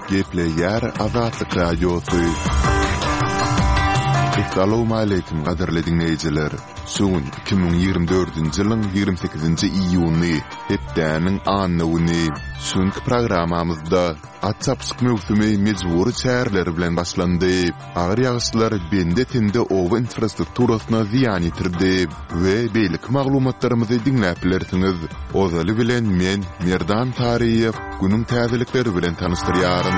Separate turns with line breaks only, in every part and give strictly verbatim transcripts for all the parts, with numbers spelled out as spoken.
Gepleyer Azatlyk Radiosu. Assalamu alaykum gaderli dinleyijiler. Sugun iki bin ýygrimi dördünji ýylyň ýygrimi sekizinji iýuny hepdäniň anyny şuňky programamyzda atçapsyk mövsümi mejburi çärleri bilen başlandy. Agyr ýagyşlar bende tende owa infrastrukturasyna ziýan ýetirdi we beýlik maglumatlarymyzy dinläp bilersiňiz. Ozaly bilen men Merdan Tariýew günüň täzelikleri bilen tanıştyrýarym.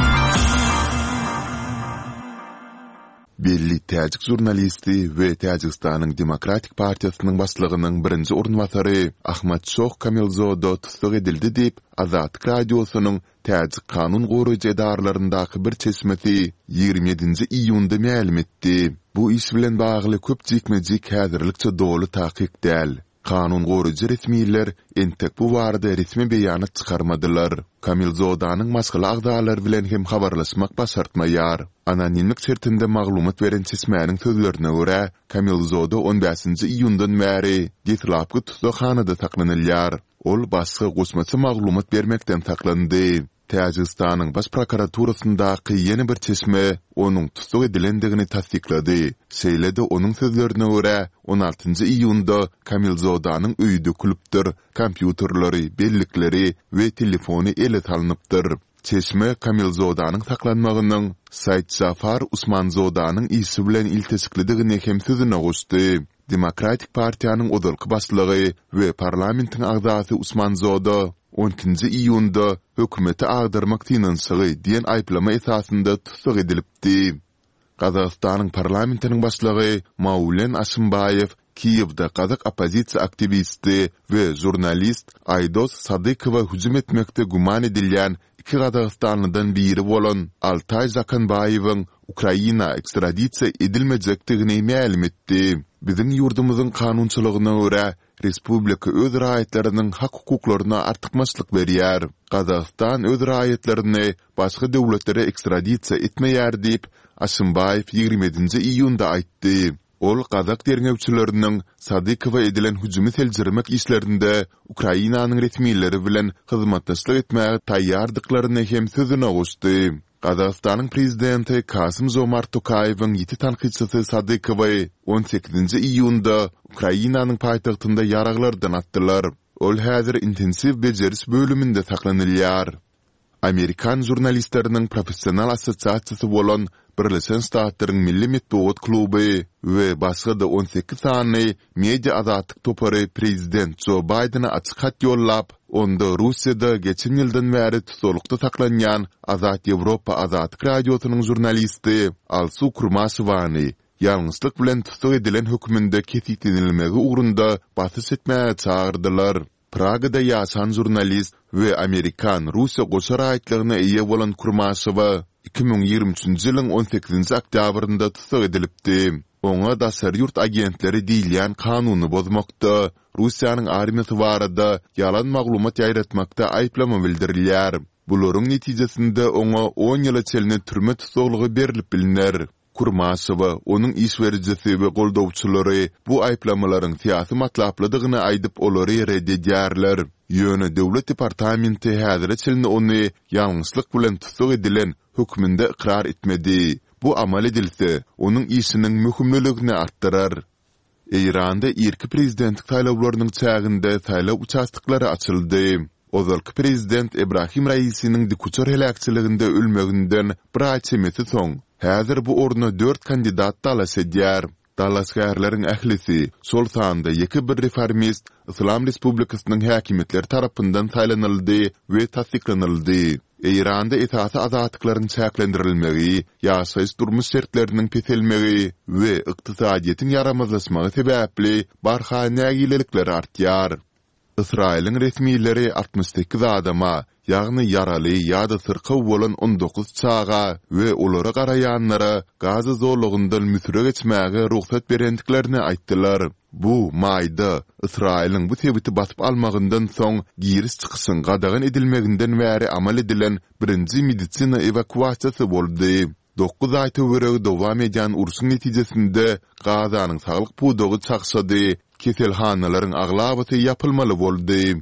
Belli Täjik jurnalisti we Täjikistanyň Demokratik Partiýasynyň başlygynyň birinji ornwatary Ahmatşoh Kamilzoda tutsak edildi diýip Azatlyk Radiosynyň Täjik kanun goraýjy edarlaryndaky bir çeşmeti ýygrimi ýedinji iýunda ma'lum etdi. Bu iş bilen bagly köp jikmejik häzirlikçe dolu takyk däl. Kanun goraýjy resmiýetler entek bu barada resmi beýanat çykarmadylar. Kamilzodanyň maşgul agdalary bilen hem habarlaşmak başartmaýar. Anonimlik şertinde maglumat beren çeşmäniň sözlerine görä, Kamilzoda on beşinji iýundan bäri Getlapky tutsaxanada saklanylýar. Ol başga goşmasy maglumat bermekden saklandy. Täjikistanyň baş prokuraturasyndaky ýene bir çeşme onuň tutsak edilendigini tasdiklady. Şeýlede onuň sözlerine görä on altynji iýunda Kamilzodanyň öýüde kulupdyr, kompýuterleri, bellikleri we telefony ele salynıpdyr. Çeşme Kamilzodanyň saklanmagynyň Said Zafar Usmanzodanyň isi bilen iltisiklidigini hem sözüne goşdy. Demokratik Partiýanyň odalky başlygy we parlamentiň agzasy Usmanzoda on ikinji iýunda hökümeti agdyrmak tinansygy diýen aýplama esasynda tutsak edilipdi. Gazagystanyň parlamentiniň başlygy Maulen Aşymbaýew Kiýewde Kazak opozisiýa aktivisti we jurnalist Aydos Sadykowa hüjüm etmekde guman edilýän iki Gazagstanlydan biri bolan Altay Zakanbaýewiň Ukraina ekstradisiýa edilmejekdigini ma'lum etdi. Bizim ýurdumyzyň kanunçylygyna görä Respublika öz raýatlarynyň hak hukuklaryna artykmaçlyk berýär. Gazagstan öz raýatlaryny başga döwletlere ekstradisiýa etmeýär diýip Aşymbaýew ýygrimi ýedinji iýunda aýtdy. Ol Kazak derňewçileriniň Sadykowa edilen hüjümi seljirmek işlerinde Ukrainanyň resmiýetleri bilen hyzmatdaşlyk etmäge taýýardyklaryny hem sözüne goşdy. Kazakstanyň prezidenti Kasym-Jomart Tokaýewiň ýeti tanqidçisi Sadykowy on sekizinji iýunda Ukrainanyň paýtagtynda ýaraglardan atdylar. Ol häzir intensiv bejeris bölüminde saklanylýar. Amerikan jurnalistleriniň professional assosiasiýasy bolan Birleşen Ştatlaryň Milli Medeniýet Kluby we başga da on sekiz sany media azatlyk topary prezident Joe Biden'a açyk hat ýollap, onda Russiýada geçen ýyldan bäri tutulukda saklanýan Azat Ýewropa Azatlyk Radiosynyň jurnalisti Alsu Kurmasowany ýalňyslyk bilen tutsak edilen höküminde kesitlenilmegi ugrunda basyş etmäge çağırdylar. Pragada ýaşan jurnalist we Amerikan Russiýa goşa raýatlygyna eýe bolan Kurmasowa iki bin ýygrimi üçinji ýylyň on sekizinji oktýabrynda tutsak edilipdi. Oňa daşary ýurt agentleri diýilýän kanuny bozmakda, Russiýanyň armiýasy barada ýalan maglumat ýaýratmakda aýplama bildirilýär. Bularyň netijesinde oňa on ýyla çelne türme tutsaklygy berilip bilinär. Kurmasowa, onuň işberjisi we goldawçylary bu aýplamalaryň syýasy matlaplydygyny aýdyp olary reddedýärler. Ýöne döwlet departamenti häzirde çelne ony ýalňyslyk bilen tutsak edilen hökmünde ikrar etmedi. Bu amal edilse, onuň işiniň möhümliligini artdyrar. Eýranda irki prezidentlik taýlawlarynyň çäginde taýlaw uçastyklary açyldy. Ozalky prezident Ibrahim Raisiň dikuçar helakçyliginde ölmeginden bir ay çemeti soň, häzir bu orna dört kandidat talas edýär. Dalasgarlaryň ählisi, sol sanda ýeki bir reformist Islam Respublikasynyň häkimetleri tarapyndan taýlanyldy we tasdiklanyldy. Eýranda esasy azatlyklaryň çäklendirilmegi, ýaşaýyş durmuş şertleriniň peselmegi we ykdysadyýetin ýaramazlaşmagy sebäpli barha nägilelikler artýar. Israýlyň resmiýetleri altmış sekiz adama, ýagny yaraly ýa-da syrka bolan on dokuz çaga we olara garaýanlara gazy zorlugyndan müsürek etmäge ruhsat berendiklerini aýtdylar. Bu maýda Israýlyň bu tebiti basyp almagyndan soň giris çykyşyň gadagan edilmeginden bäri amal edilen birinji medisina evakuasiýasy boldy. dokuz ay töweregi dowam edýän urşuň netijesinde Gazanyň saglyk pudogy çakşady, keselhanalaryň aglabaty ýapylmaly boldy.